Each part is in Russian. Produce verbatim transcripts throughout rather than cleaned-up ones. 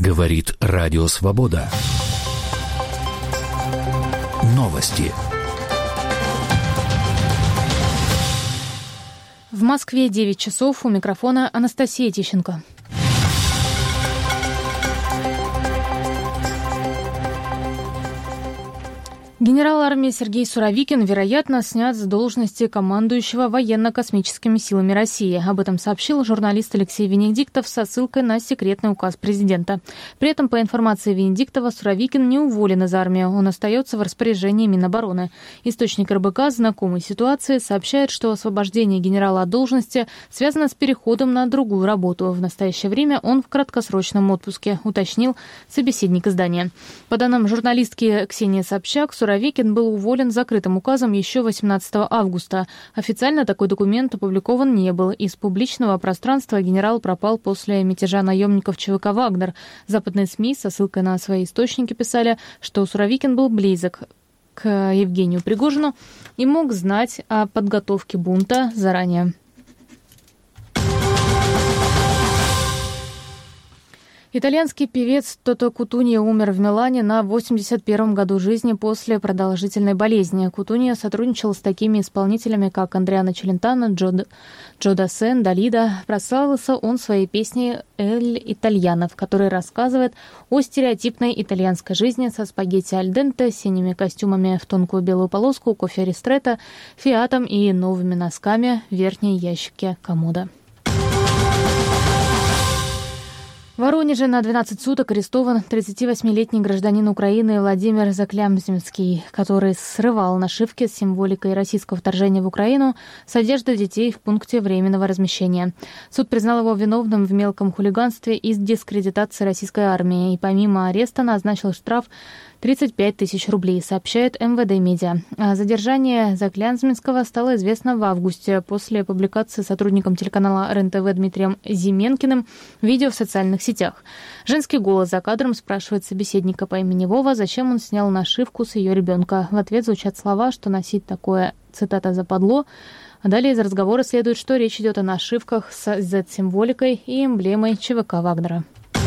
Говорит Радио Свобода. Новости. В Москве девять часов, у микрофона Анастасия Тищенко. Генерал армии Сергей Суровикин, вероятно, снят с должности командующего военно-космическими силами России. Об этом сообщил журналист Алексей Венедиктов со ссылкой на секретный указ президента. При этом, по информации Венедиктова, Суровикин не уволен из армии, он остается в распоряжении Минобороны. Источник эр бэ ка, знакомый ситуации, сообщает, что освобождение генерала от должности связано с переходом на другую работу. В настоящее время он в краткосрочном отпуске, уточнил собеседник издания. По данным журналистки Ксении Собчак, Суровикин Суровикин был уволен закрытым указом еще восемнадцатого августа. Официально такой документ опубликован не был. Из публичного пространства генерал пропал после мятежа наемников че вэ ка «Вагнер». Западные СМИ со ссылкой на свои источники писали, что Суровикин был близок к Евгению Пригожину и мог знать о подготовке бунта заранее. Итальянский певец Тото Кутунья умер в Милане на восемьдесят первом году жизни после продолжительной болезни. Кутунья сотрудничал с такими исполнителями, как Андриано Челентано, Джо, Джо Дассен, Далида. Прославился он своей песней «Эль Итальяно», в которой рассказывает о стереотипной итальянской жизни со спагетти аль денте, синими костюмами в тонкую белую полоску, кофе ристретто, фиатом и новыми носками в верхней ящике комода. В Воронеже на двенадцать суток арестован тридцативосьмилетний гражданин Украины Владимир Заклямзинский, который срывал нашивки с символикой российского вторжения в Украину с одеждой детей в пункте временного размещения. Суд признал его виновным в мелком хулиганстве и дискредитации российской армии и помимо ареста назначил штраф тридцать пять тысяч рублей, сообщает эм вэ дэ Медиа. О задержании Заклямзинского стало известно в августе после публикации сотрудником телеканала эр эн тэ вэ Дмитрием Зименкиным видео в социальных сетях. Женский голос за кадром спрашивает собеседника по имени Вова, зачем он снял нашивку с ее ребенка. В ответ звучат слова, что носить такое, цитата, западло. А далее из разговора следует, что речь идет о нашивках с зет-символикой и эмблемой че вэ ка «Вагнера».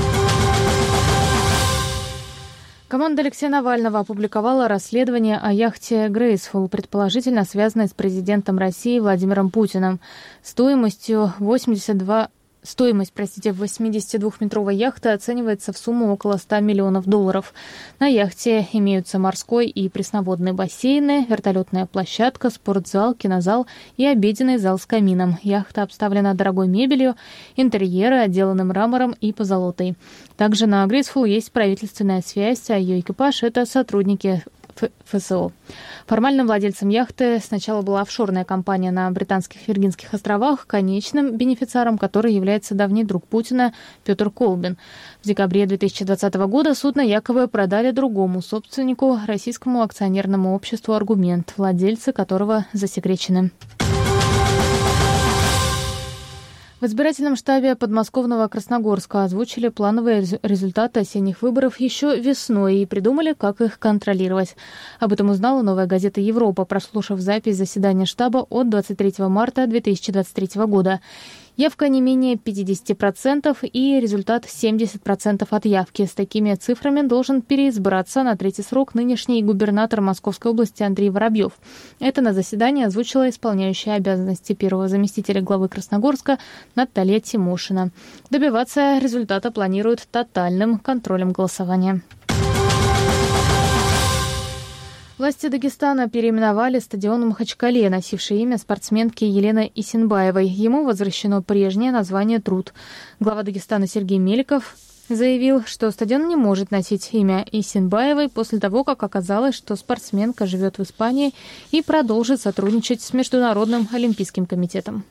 Команда Алексея Навального опубликовала расследование о яхте «Грейсфул», предположительно связанной с президентом России Владимиром Путиным. Стоимостью восемьдесят два Стоимость, простите, восьмидесятидвухметровой яхты оценивается в сумму около ста миллионов долларов. На яхте имеются морской и пресноводные бассейны, вертолетная площадка, спортзал, кинозал и обеденный зал с камином. Яхта обставлена дорогой мебелью, интерьеры отделаны мрамором и позолотой. Также на Грейсфул есть правительственная связь, а ее экипаж – это сотрудники эф эс о. Формальным владельцем яхты сначала была офшорная компания на Британских Виргинских островах, конечным бенефициаром которой является давний друг Путина Петр Колбин. В декабре две тысячи двадцатого года судно якобы продали другому собственнику, российскому акционерному обществу «Аргумент», владельцы которого засекречены. В избирательном штабе подмосковного Красногорска озвучили плановые результаты осенних выборов еще весной и придумали, как их контролировать. Об этом узнала «Новая газета Европа», прослушав запись заседания штаба от двадцать третьего марта две тысячи двадцать третьего года. Явка не менее пятьдесят процентов и результат семьдесят процентов от явки. С такими цифрами должен переизбраться на третий срок нынешний губернатор Московской области Андрей Воробьев. Это на заседании озвучила исполняющая обязанности первого заместителя главы Красногорска Наталья Тимошина. Добиваться результата планируют тотальным контролем голосования. Власти Дагестана переименовали стадион в Махачкале, носивший имя спортсменки Елены Исенбаевой. Ему возвращено прежнее название «Труд». Глава Дагестана Сергей Меликов заявил, что стадион не может носить имя Исенбаевой после того, как оказалось, что спортсменка живет в Испании и продолжит сотрудничать с Международным олимпийским комитетом.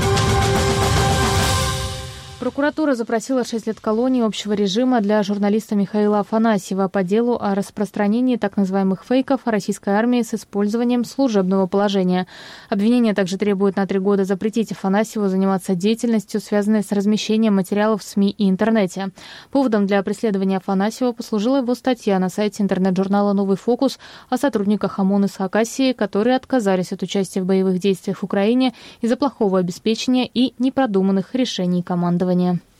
Прокуратура запросила шесть лет колонии общего режима для журналиста Михаила Афанасьева по делу о распространении так называемых фейков о российской армии с использованием служебного положения. Обвинение также требует на три года запретить Афанасьеву заниматься деятельностью, связанной с размещением материалов в СМИ и интернете. Поводом для преследования Афанасьева послужила его статья на сайте интернет-журнала «Новый фокус» о сотрудниках ОМОН из Хакасии, которые отказались от участия в боевых действиях в Украине из-за плохого обеспечения и непродуманных решений командования.